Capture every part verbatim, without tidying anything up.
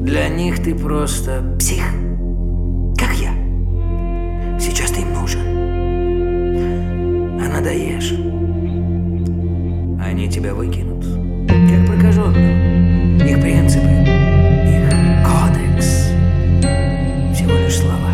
Для них ты просто псих, как я. Сейчас ты им нужен, а надоешь, они тебя выкинут, как прокаженного. Их принципы, их кодекс — всего лишь слова.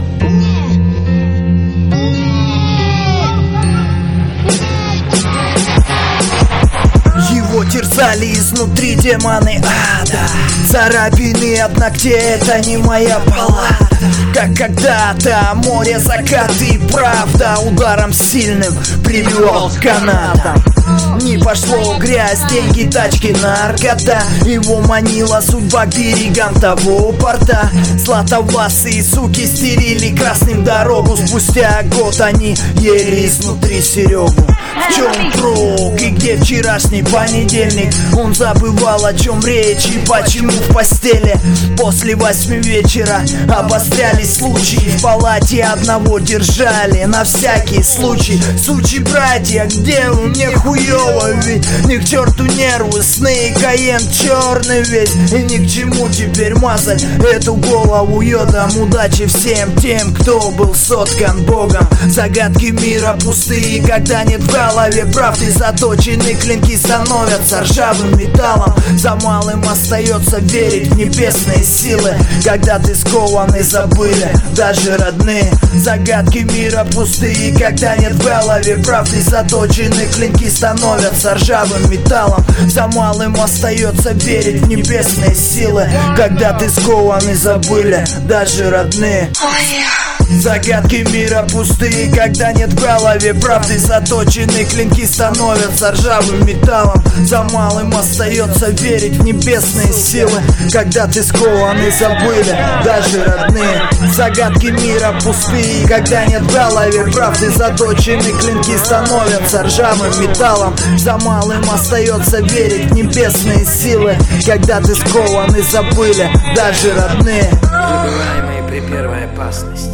Его терзали изнутри демоны ада. Царапины от ногтей — это не моя палата. Как когда-то море закаты, правда ударом сильным привел к канатам. Не пошло грязь, деньги, тачки, наркота. Его манила судьба к берегам того порта. Златовласые суки стерили красным дорогу. Спустя год они ели изнутри Серегу. В чем прок и где вчерашний понедельник? Он забывал, о чем речь и почему в постели. После восьми вечера обострялись случаи. В палате одного держали на всякий случай. Сучи братья, где вы? Мне хуёво, ведь ни к черту нервы, сны и Каен черный весь. И ни к чему теперь мазать эту голову йодом. Удачи всем тем, кто был соткан Богом. Загадки мира пустые, когда нет в голове правды. Заточенные клинки становятся ржавым металлом. За малым остается верить в небесные силы, когда ты скован и забыли даже родные. Загадки мира пустые, когда нет в голове правды. Заточенные клинки становятся ржавым металлом. За малым остается верить в небесные силы, когда ты скован и забыли даже родные. Загадки мира пустые, когда нет в голове правды. Заточенные клинки становятся ржавым металлом. За малым остается верить в небесные силы, когда ты скован и забыли даже родные. Загадки мира пустые, когда нет в голове правды. Заточенные клинки становятся ржавым металлом. За малым остается верить в небесные силы, когда ты скован и забыли даже родные. Забываемые при первой опасности.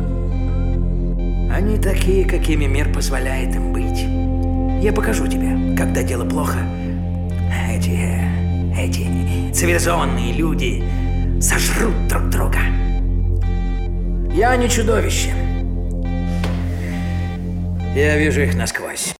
Они такие, какими мир позволяет им быть. Я покажу тебе, когда дело плохо. Эти, эти цивилизованные люди сожрут друг друга. Я не чудовище. Я вижу их насквозь.